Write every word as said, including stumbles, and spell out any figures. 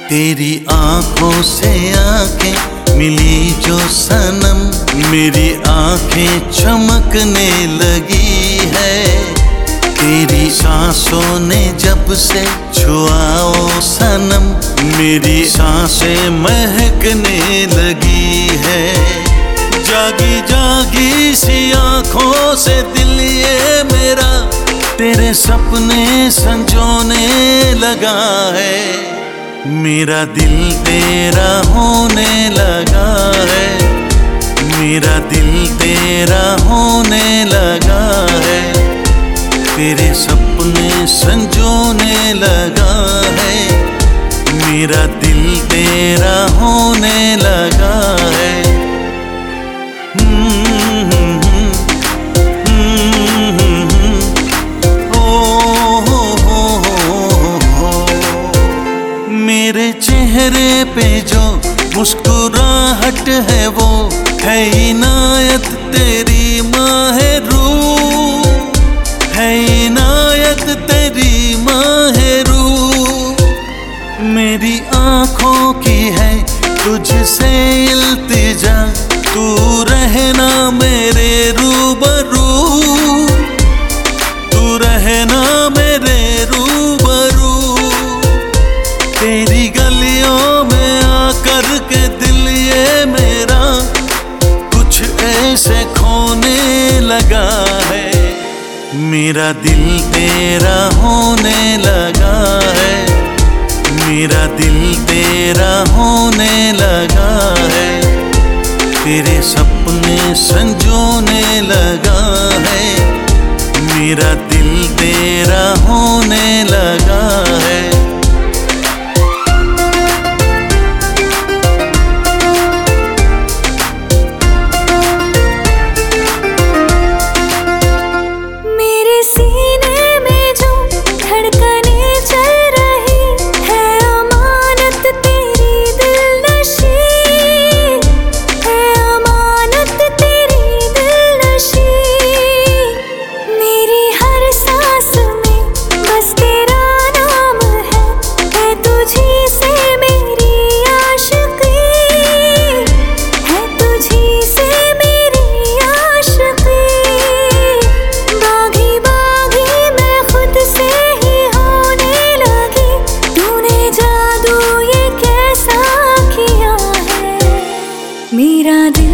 तेरी आंखों से आंखें मिली जो सनम, मेरी आंखें चमकने लगी है। तेरी सांसों ने जब से छुआ ओ सनम, मेरी सांसें महकने लगी है। जागी जागी सी आंखों से दिल ये मेरा तेरे सपने संजोने लगा है। मेरा दिल तेरा होने लगा है, मेरा दिल तेरा होने लगा है। तेरे सपने संजोने लगा है, मेरा दिल तेरा होने लगा है। मेरे चेहरे पे जो मुस्कुराहट है वो है इनायत तेरी माहिरू, है इनायत तेरी माहिरू। मेरी आँखों की है तुझसे इल्तिजा, तू रहना मेरे रूबरू, तू रहना मेरे रूबरू। तेरी गलियों में आकर के दिल ये मेरा कुछ ऐसे खोने लगा है। मेरा दिल तेरा होने लगा है, मेरा दिल तेरा होने लगा है। तेरे सपने संजोने लगा है, मेरा दिल तेरा होने लगा है। मेरा दिल